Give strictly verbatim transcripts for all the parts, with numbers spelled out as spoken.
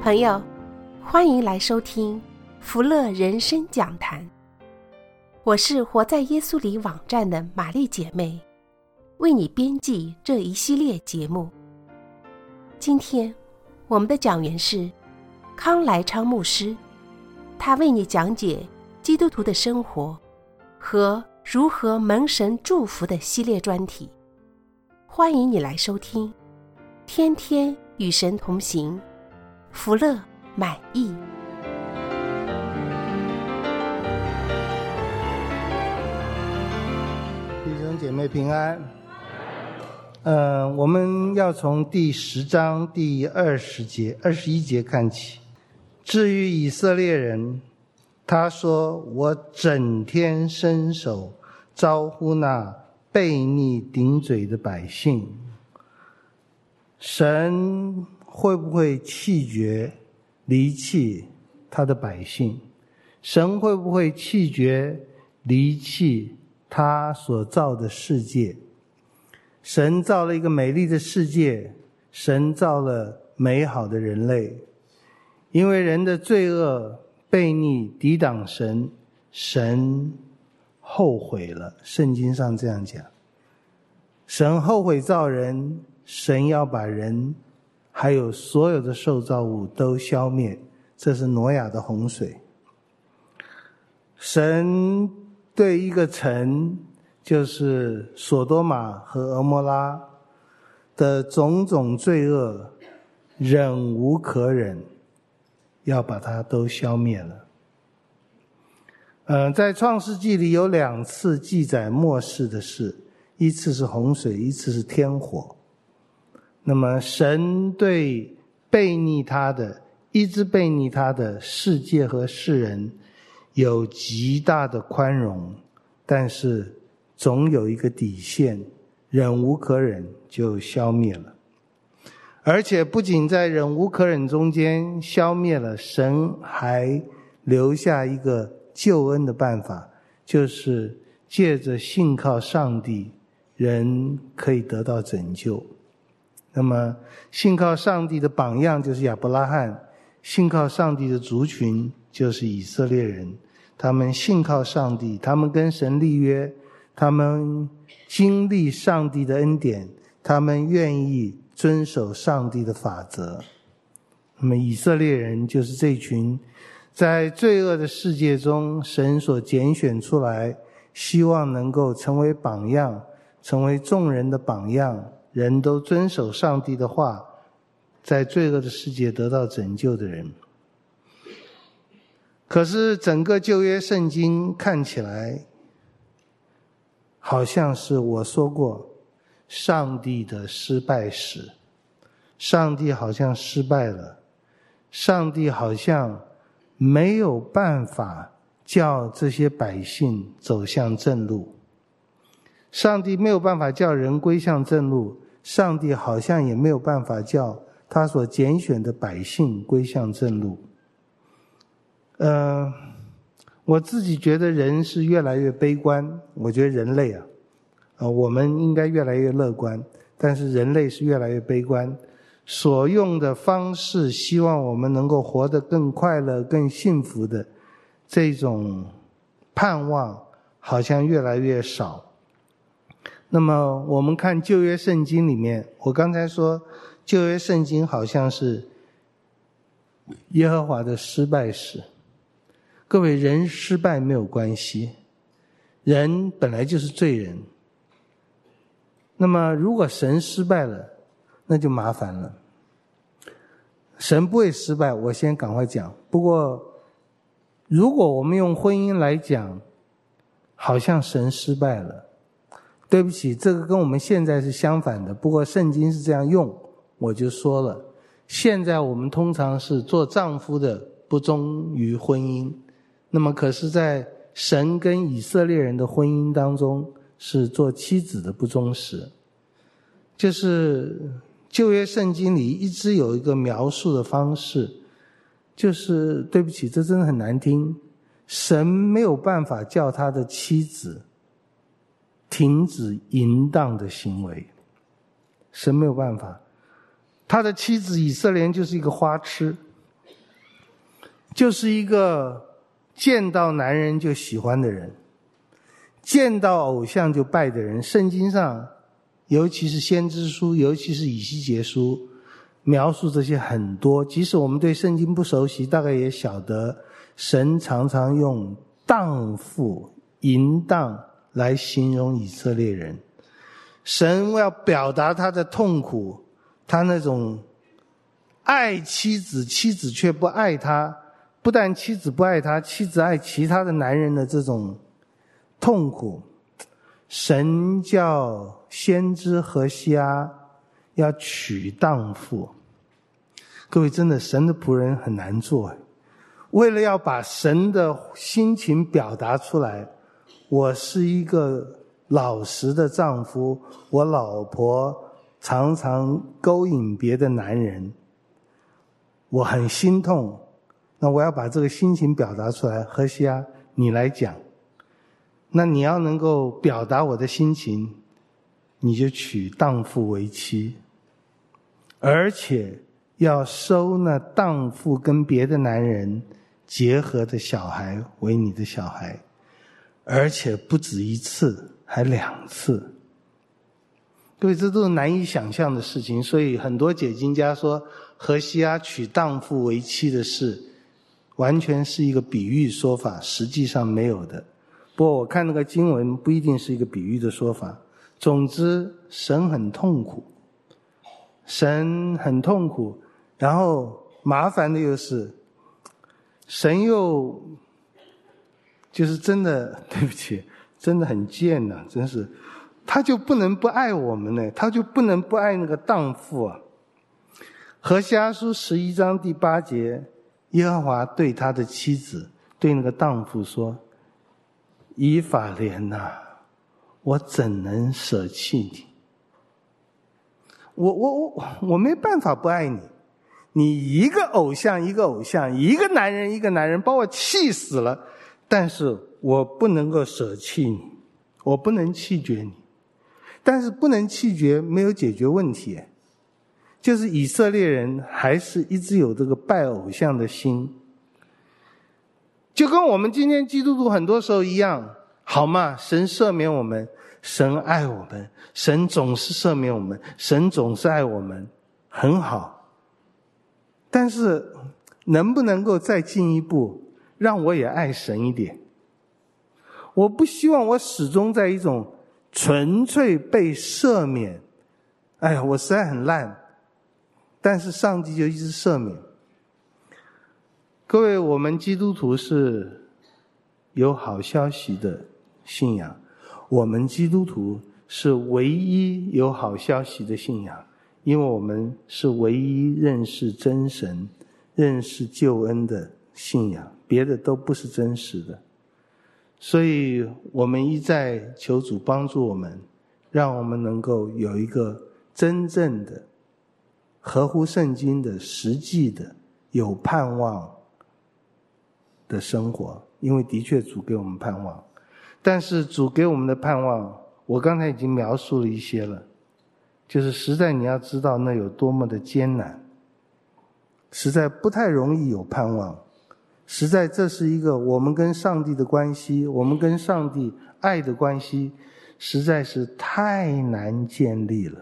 朋友，欢迎来收听福乐人生讲坛。我是活在耶稣里网站的玛丽姐妹，为你编辑这一系列节目。今天我们的讲员是康来昌牧师，他为你讲解基督徒的生活和如何蒙神祝福的系列专题。欢迎你来收听，天天与神同行，福乐满意。 弟兄姐妹平安。呃，我们要从第十章第二十节、二十一节看起。至于以色列人，他说：“我整天伸手招呼那悖逆顶嘴的百姓。”神会不会弃绝离弃他的百姓？神会不会弃绝离弃他所造的世界？神造了一个美丽的世界，神造了美好的人类。因为人的罪恶悖逆抵挡神，神后悔了。圣经上这样讲，神后悔造人，神要把人还有所有的受造物都消灭，这是挪亚的洪水。神对一个城，就是所多玛和蛾摩拉的种种罪恶忍无可忍，要把它都消灭了。呃，在创世纪里有两次记载末世的事，一次是洪水，一次是天火。那么神对悖逆他的一直悖逆他的世界和世人有极大的宽容，但是总有一个底线，忍无可忍就消灭了。而且不仅在忍无可忍中间消灭了，神还留下一个救恩的办法，就是借着信靠上帝，人可以得到拯救。那么信靠上帝的榜样就是亚伯拉罕，信靠上帝的族群就是以色列人。他们信靠上帝，他们跟神立约，他们经历上帝的恩典，他们愿意遵守上帝的法则。那么以色列人就是这群在罪恶的世界中神所拣选出来，希望能够成为榜样，成为众人的榜样，人都遵守上帝的话，在罪恶的世界得到拯救的人。可是整个旧约圣经看起来好像是我说过上帝的失败史，上帝好像失败了，上帝好像没有办法叫这些百姓走向正路，上帝没有办法叫人归向正路，上帝好像也没有办法叫他所拣选的百姓归向正路。呃，我自己觉得人是越来越悲观，我觉得人类啊，呃，我们应该越来越乐观，但是人类是越来越悲观，所用的方式希望我们能够活得更快乐、更幸福的这种盼望好像越来越少。那么我们看旧约圣经里面，我刚才说旧约圣经好像是耶和华的失败史。各位，人失败没有关系，人本来就是罪人。那么如果神失败了，那就麻烦了。神不会失败，我先赶快讲。不过如果我们用婚姻来讲，好像神失败了。对不起，这个跟我们现在是相反的，不过圣经是这样用，我就说了。现在我们通常是做丈夫的不忠于婚姻，那么可是在神跟以色列人的婚姻当中，是做妻子的不忠实。就是旧约圣经里一直有一个描述的方式，就是对不起，这真的很难听，神没有办法叫他的妻子停止淫荡的行为，神没有办法。他的妻子以色列人就是一个花痴， 就是一个见到男人就喜欢的人，见到偶像就拜的人。圣经上尤其是先知书，尤其是以西结书，描述这些很多。即使我们对圣经不熟悉，大概也晓得神常常用荡妇淫荡来形容以色列人。神要表达他的痛苦，他那种爱妻子，妻子却不爱他，不但妻子不爱他，妻子爱其他的男人的这种痛苦。神叫先知何西阿要娶荡妇。各位，真的神的仆人很难做，为了要把神的心情表达出来，我是一个老实的丈夫，我老婆常常勾引别的男人，我很心痛，那我要把这个心情表达出来。何西阿，你来讲，那你要能够表达我的心情，你就娶荡妇为妻，而且要收那荡妇跟别的男人结合的小孩为你的小孩，而且不止一次，还两次。各位，这都是难以想象的事情。所以很多解经家说，何西阿娶荡妇为妻的事完全是一个比喻说法，实际上没有的。不过我看那个经文不一定是一个比喻的说法。总之神很痛苦，神很痛苦，然后麻烦的又是神又就是真的，对不起，真的很贱呐、啊，真是，他就不能不爱我们呢，他就不能不爱那个荡妇啊。何西阿书十一章第八节，耶和华对他的妻子，对那个荡妇说：以法莲呐、啊，我怎能舍弃你？我我我我没办法不爱你，你一个偶像一个偶像，一个男人一个男人，把我气死了。但是我不能够舍弃你，我不能弃绝你。但是不能弃绝没有解决问题，就是以色列人还是一直有这个拜偶像的心，就跟我们今天基督徒很多时候一样。好嘛，神赦免我们，神爱我们，神总是赦免我们，神总是爱我们，很好。但是能不能够再进一步，让我也爱神一点？我不希望我始终在一种纯粹被赦免，哎呀，我实在很烂，但是上帝就一直赦免。各位，我们基督徒是有好消息的信仰，我们基督徒是唯一有好消息的信仰，因为我们是唯一认识真神、认识救恩的信仰，别的都不是真实的。所以我们一再求主帮助我们，让我们能够有一个真正的合乎圣经的实际的有盼望的生活，因为的确主给我们盼望。但是主给我们的盼望，我刚才已经描述了一些了，就是实在你要知道那有多么的艰难，实在不太容易有盼望，实在这是一个我们跟上帝的关系，我们跟上帝爱的关系实在是太难建立了。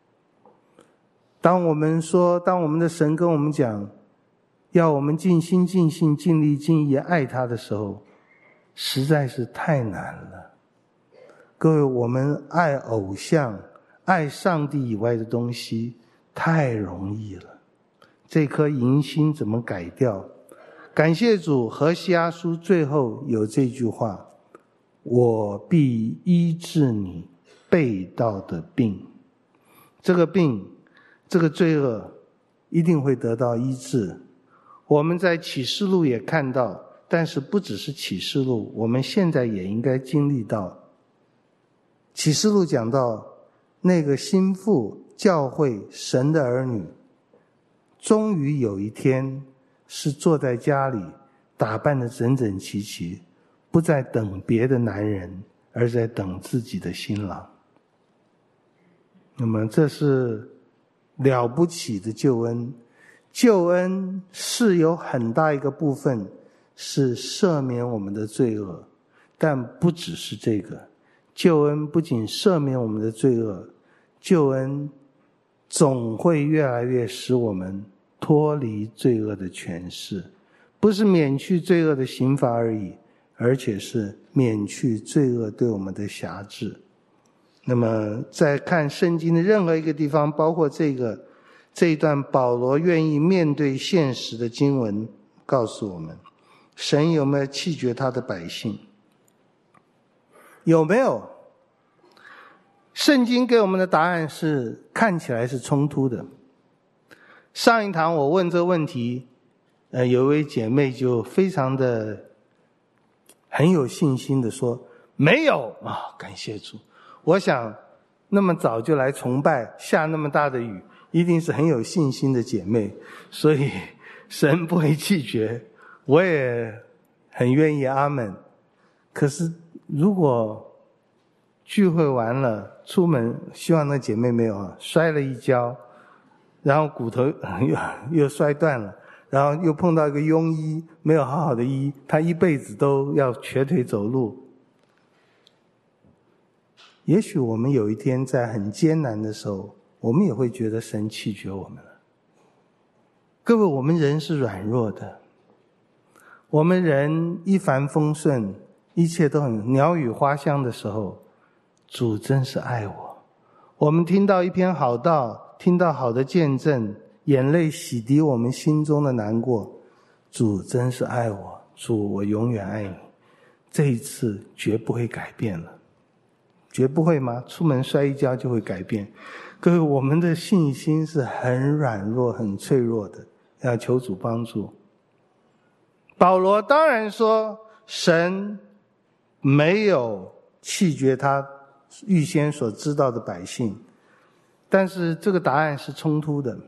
当我们说，当我们的神跟我们讲要我们尽心尽性尽力尽意爱他的时候，实在是太难了。各位，我们爱偶像，爱上帝以外的东西太容易了，这颗银心怎么改掉？感谢主，何西阿书最后有这句话：我必医治你背道的病。这个病，这个罪恶一定会得到医治。我们在启示录也看到，但是不只是启示录，我们现在也应该经历到。启示录讲到那个心腹教会神的儿女，终于有一天是坐在家里打扮得整整齐齐，不再等别的男人，而在等自己的新郎。那么这是了不起的救恩， 救恩是有很大一个部分是赦免我们的罪恶，但不只是这个。救恩不仅赦免我们的罪恶，救恩总会越来越使我们脱离罪恶的权势，不是免去罪恶的刑罚而已，而且是免去罪恶对我们的辖制。那么在看圣经的任何一个地方，包括这个这一段保罗愿意面对现实的经文，告诉我们神有没有弃绝他的百姓？有没有？圣经给我们的答案是看起来是冲突的。上一堂我问这个问题，呃，有一位姐妹就非常的很有信心的说没有啊，感谢主。我想那么早就来崇拜，下那么大的雨，一定是很有信心的姐妹，所以神不会弃绝，我也很愿意阿们。可是如果聚会完了出门，希望那姐妹没有啊，摔了一跤，然后骨头又又摔断了，然后又碰到一个庸医，没有好好的医，她一辈子都要瘸腿走路。也许我们有一天在很艰难的时候，我们也会觉得神弃绝我们了。各位，我们人是软弱的，我们人一帆风顺，一切都很鸟语花香的时候，主真是爱我。我们听到一篇好道，听到好的见证，眼泪洗涤我们心中的难过，主真是爱我，主我永远爱你。这一次绝不会改变了。绝不会吗？出门摔一跤就会改变？各位，我们的信心是很软弱很脆弱的，要求主帮助。保罗当然说神没有弃绝他预先所知道的百姓，但是这个答案是冲突的。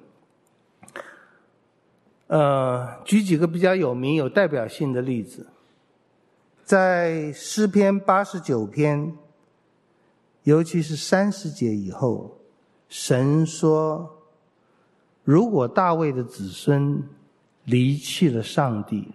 呃，举几个比较有名有代表性的例子。在诗篇八十九篇，尤其是三十节以后，神说如果大卫的子孙离弃了上帝，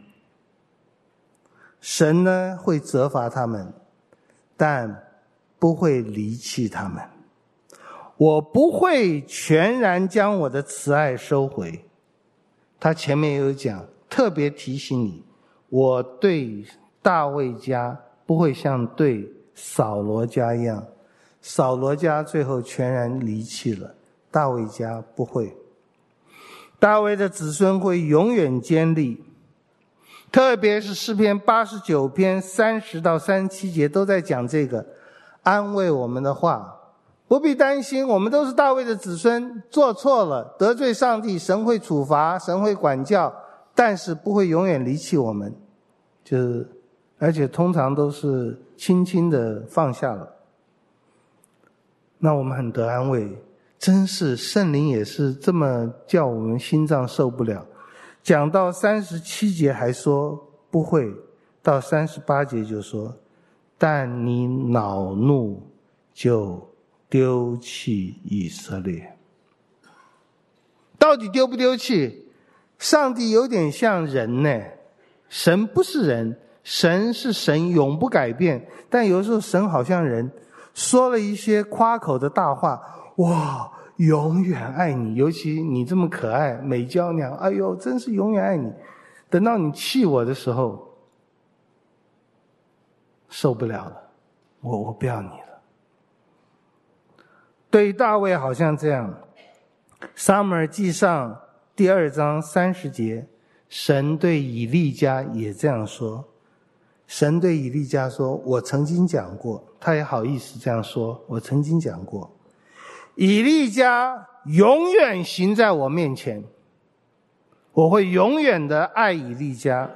神呢会责罚他们，但不会离弃他们。我不会全然将我的慈爱收回。他前面有讲，特别提醒你，我对大卫家不会像对扫罗家一样，扫罗家最后全然离弃了，大卫家不会。大卫的子孙会永远坚立，特别是诗篇八十九篇三十到三十七节都在讲这个，安慰我们的话。不必担心，我们都是大卫的子孙，做错了得罪上帝，神会处罚，神会管教，但是不会永远离弃我们，就是而且通常都是轻轻的放下了。那我们很得安慰，真是圣灵也是这么叫我们心脏受不了。讲到三十七节还说不会，到三十八节就说，但你恼怒就丢弃以色列。到底丢不丢弃？上帝有点像人呢，神不是人，神是神，永不改变，但有时候神好像人，说了一些夸口的大话，哇，永远爱你，尤其你这么可爱美娇娘，哎呦，真是永远爱你。等到你气我的时候，受不了了，我我不要你了。对大卫好像这样，撒母耳记上第二章三十节，神对以利家也这样说。神对以利家说，我曾经讲过，他也好意思这样说，我曾经讲过，以利家永远行在我面前，我会永远的爱以利家，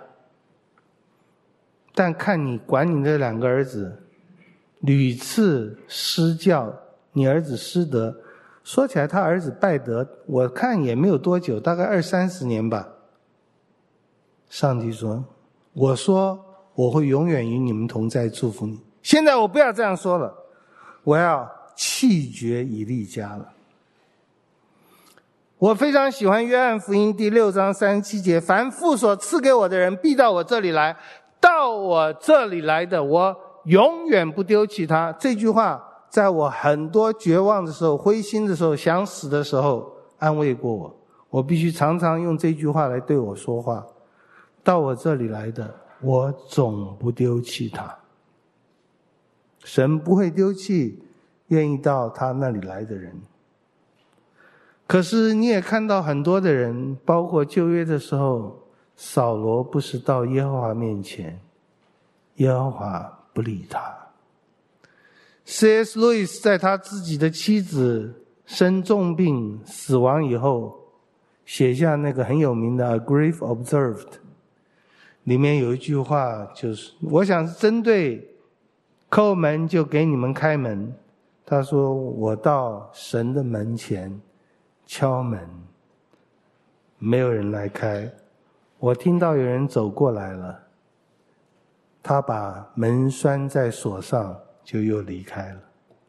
但看你管你这两个儿子屡次失教，你儿子失德，说起来他儿子败德，我看也没有多久，大概二三十年吧。上帝说，我说我会永远与你们同在，祝福你。现在我不要这样说了，我要弃绝以利家了。 我非常喜欢约翰福音第六章三十七节，凡父所赐给我的人必到我这里来，到我这里来的我永远不丢弃他。这句话在我很多绝望的时候、灰心的时候、想死的时候安慰过我。我必须常常用这句话来对我说话，到我这里来的我总不丢弃他。神不会丢弃愿意到他那里来的人。可是你也看到很多的人，包括旧约的时候，扫罗不是到耶和华面前，耶和华不理他。C S 路易斯在他自己的妻子生重病死亡以后，写下那个很有名的 A Grief Observed， 里面有一句话，就是我想是针对叩门就给你们开门。他说，我到神的门前敲门，没有人来开，我听到有人走过来了，他把门拴在锁上，就又离开了。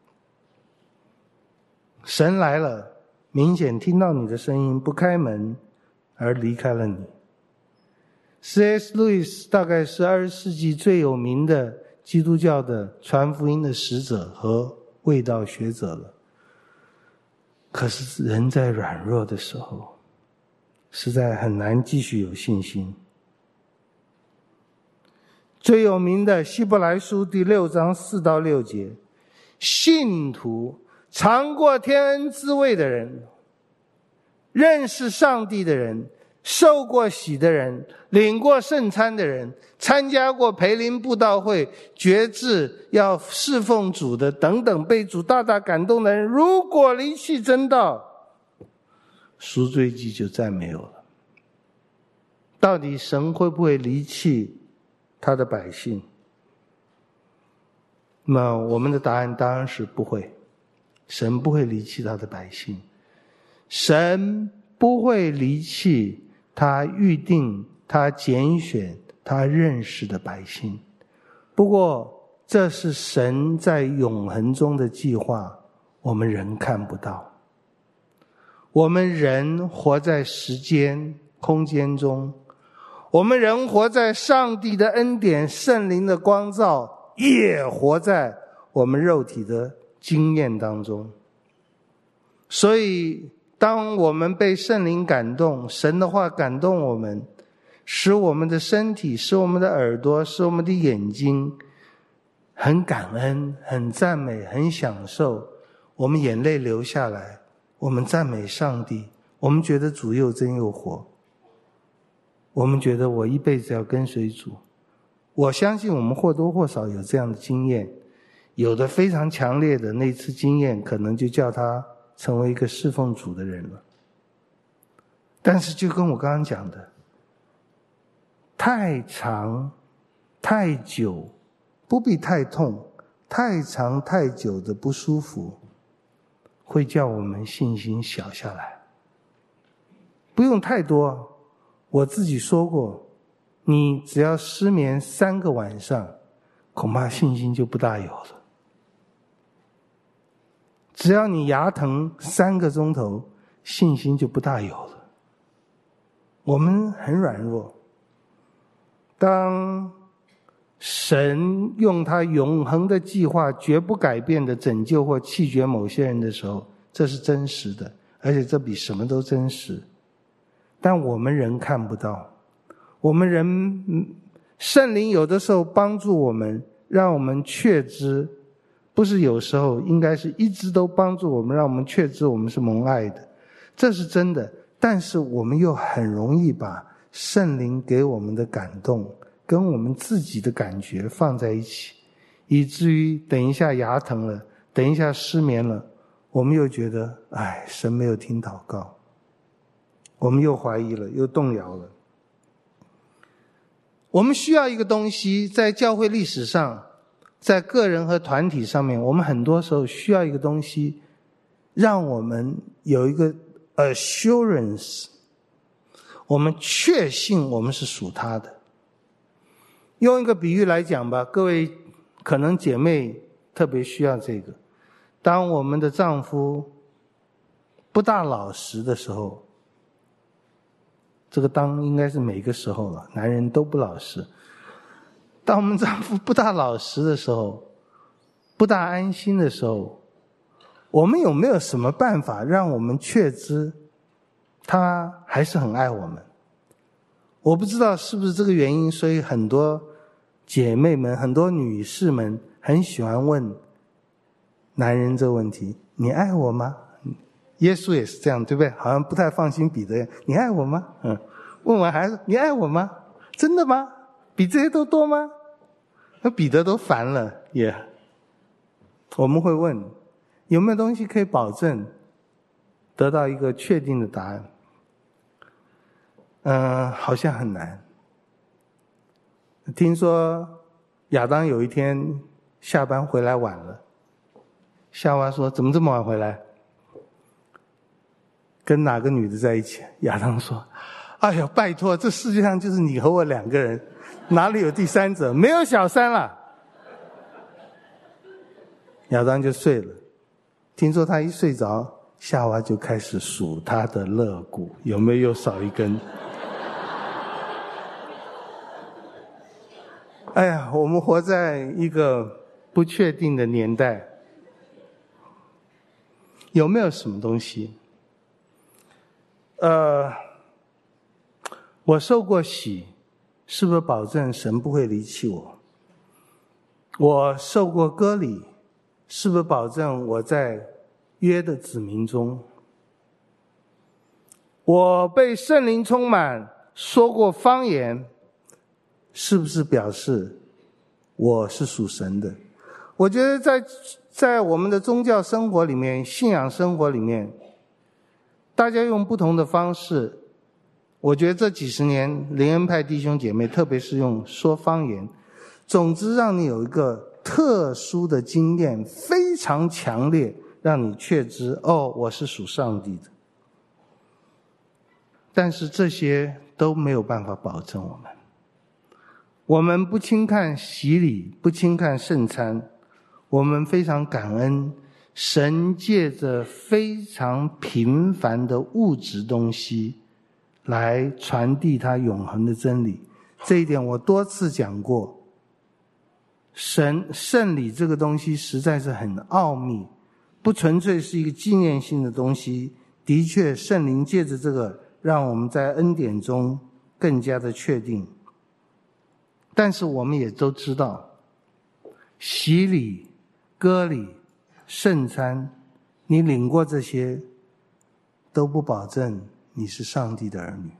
神来了，明显听到你的声音，不开门而离开了你。C S 路易斯大概是二十世纪最有名的基督教的传福音的使者和卫道学者了。可是人在软弱的时候，实在很难继续有信心。最有名的希伯来书第六章四到六节，信徒尝过天恩滋味的人，认识上帝的人，受过洗的人，领过圣餐的人，参加过培灵布道会，决志要侍奉主的等等，被主大大感动的人，如果离弃真道，赎罪祭就再没有了。到底神会不会离弃他的百姓？那么我们的答案当然是不会。神不会离弃他的百姓，神不会离弃他预定、他拣选、他认识的百姓。不过这是神在永恒中的计划，我们人看不到。我们人活在时间空间中，我们人活在上帝的恩典圣灵的光照，也活在我们肉体的经验当中。所以当我们被圣灵感动，神的话感动我们，使我们的身体，使我们的耳朵，使我们的眼睛很感恩，很赞美，很享受，我们眼泪流下来，我们赞美上帝，我们觉得主又真又活，我们觉得我一辈子要跟随主。我相信我们或多或少有这样的经验，有的非常强烈的，那次经验可能就叫他成为一个侍奉主的人了。但是就跟我刚刚讲的，太长太久，不必太痛，太长太久的不舒服会叫我们信心小下来。不用太多，我自己说过，你只要失眠三个晚上，恐怕信心就不大有了。只要你牙疼三个钟头，信心就不大有了。我们很软弱，当神用他永恒的计划绝不改变的拯救或弃绝某些人的时候，这是真实的，而且这比什么都真实。但我们人看不到，我们人圣灵有的时候帮助我们，让我们确知，不是有时候，应该是一直都帮助我们，让我们确知我们是蒙爱的，这是真的。但是我们又很容易把圣灵给我们的感动跟我们自己的感觉放在一起，以至于等一下牙疼了，等一下失眠了，我们又觉得哎，神没有听祷告，我们又怀疑了，又动摇了。我们需要一个东西，在教会历史上，在个人和团体上面，我们很多时候需要一个东西，让我们有一个 assurance， 我们确信我们是属他的。用一个比喻来讲吧，各位可能姐妹特别需要这个。当我们的丈夫不大老实的时候，这个当应该是每个时候了，男人都不老实。当我们丈夫不大老实的时候，不大安心的时候，我们有没有什么办法让我们确知他还是很爱我们？我不知道是不是这个原因，所以很多姐妹们，很多女士们很喜欢问男人这个问题：你爱我吗？耶稣也是这样，对不对？好像不太放心彼得，你爱我吗？嗯，问完还是你爱我吗？真的吗？比这些都多吗？那彼得都烦了，也我们会问，有没有东西可以保证得到一个确定的答案？嗯、呃，好像很难。听说亚当有一天下班回来晚了，夏娃说：“怎么这么晚回来？跟哪个女的在一起？”亚当说：“哎呀，拜托，这世界上就是你和我两个人，哪里有第三者？没有小三了。”亚当就睡了。听说他一睡着，夏娃就开始数他的肋骨，有没有又少一根？哎呀，我们活在一个不确定的年代，有没有什么东西？呃，我受过洗，是不是保证神不会离弃我？我受过割礼，是不是保证我在约的子民中？我被圣灵充满，说过方言，是不是表示我是属神的？我觉得在在我们的宗教生活里面，信仰生活里面，大家用不同的方式，我觉得这几十年灵恩派弟兄姐妹，特别是用说方言，总之让你有一个特殊的经验，非常强烈，让你确知，哦，我是属上帝的。但是这些都没有办法保证我们。我们不轻看洗礼，不轻看圣餐，我们非常感恩神借着非常平凡的物质东西来传递他永恒的真理。这一点我多次讲过，神圣礼这个东西实在是很奥秘，不纯粹是一个纪念性的东西。的确圣灵借着这个让我们在恩典中更加的确定。但是我们也都知道，洗礼、割礼、圣餐，你领过这些都不保证你是上帝的儿女。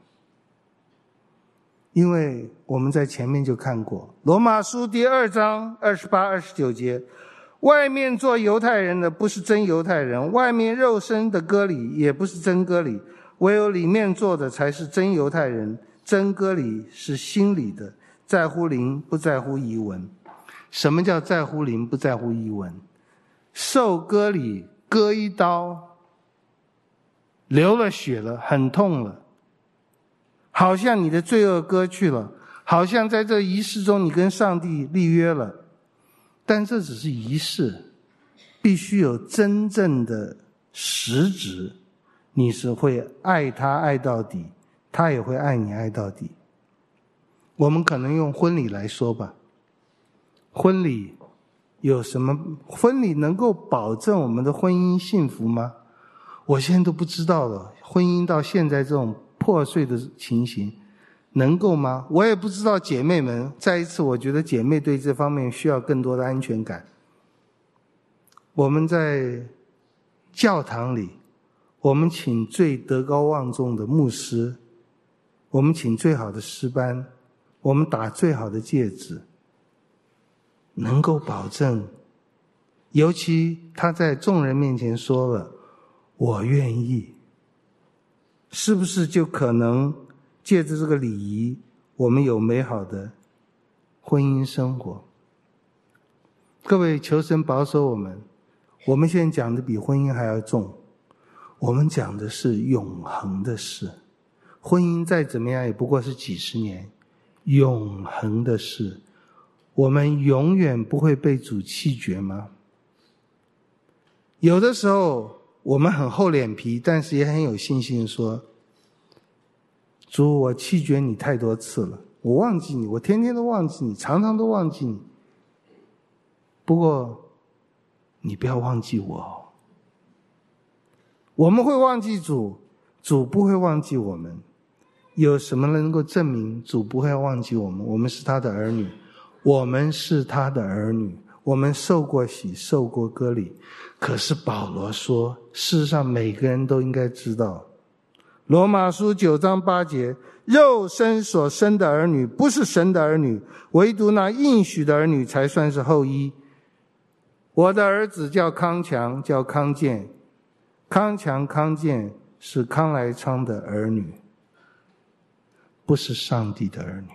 因为我们在前面就看过罗马书第二章二十八、二十九节，外面做犹太人的不是真犹太人，外面肉身的割礼也不是真割礼，唯有里面做的才是真犹太人。真割礼是心里的，在乎灵，不在乎仪文。什么叫在乎灵，不在乎仪文？受割礼，割一刀，流了血了，很痛了，好像你的罪恶割去了，好像在这仪式中你跟上帝立约了。但这只是仪式，必须有真正的实质，你是会爱他爱到底，他也会爱你爱到底。我们可能用婚礼来说吧，婚礼有什么？婚礼能够保证我们的婚姻幸福吗？我现在都不知道了，婚姻到现在这种破碎的情形能够吗？我也不知道。姐妹们，再一次我觉得姐妹对这方面需要更多的安全感。我们在教堂里，我们请最德高望重的牧师，我们请最好的诗班，我们打最好的戒指，能够保证，尤其他在众人面前说了我愿意，是不是就可能借着这个礼仪，我们有美好的婚姻生活？各位，求神保守我们。我们现在讲的比婚姻还要重，我们讲的是永恒的事。婚姻再怎么样也不过是几十年，永恒的事，我们永远不会被主弃绝吗？有的时候我们很厚脸皮，但是也很有信心说，主，我弃绝你太多次了，我忘记你，我天天都忘记你，常常都忘记你。不过你不要忘记我。我们会忘记主，主不会忘记我们。有什么能够证明主不会忘记我们？我们是他的儿女，我们是他的儿女，我们受过洗，受过割礼。可是保罗说，事实上每个人都应该知道，罗马书九章八节，肉身所生的儿女不是神的儿女，唯独那应许的儿女才算是后裔。我的儿子叫康强，叫康健，康强康健是康来昌的儿女，不是上帝的儿女。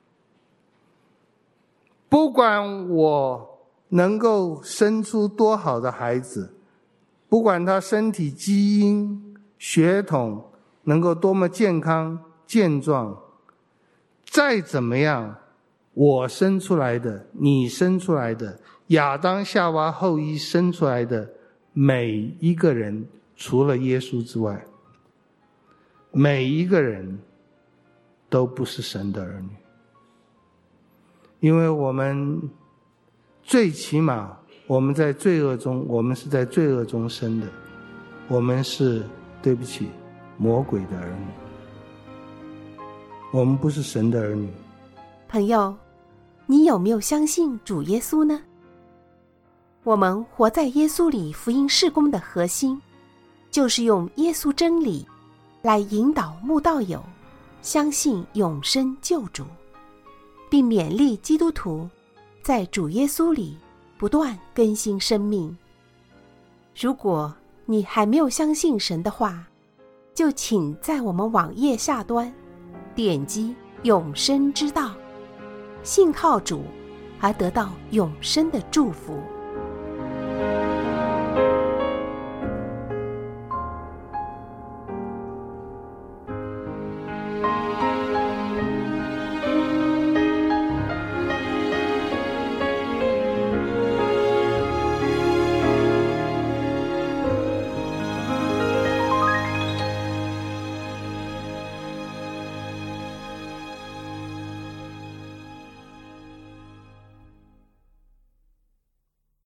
不管我能够生出多好的孩子，不管他身体基因血统能够多么健康健壮，再怎么样，我生出来的，你生出来的，亚当夏娃后裔生出来的每一个人，除了耶稣之外，每一个人都不是神的儿女。因为我们最起码我们在罪恶中，我们是在罪恶中生的，我们是对不起魔鬼的儿女，我们不是神的儿女。 朋友，你有没有相信主耶稣呢？我们活在耶稣里福音事工的核心，就是用耶稣真理来引导慕道友相信永生救主，并勉励基督徒在主耶稣里不断更新生命。如果你还没有相信神的话，就请在我们网页下端点击永生之道，信靠主而得到永生的祝福。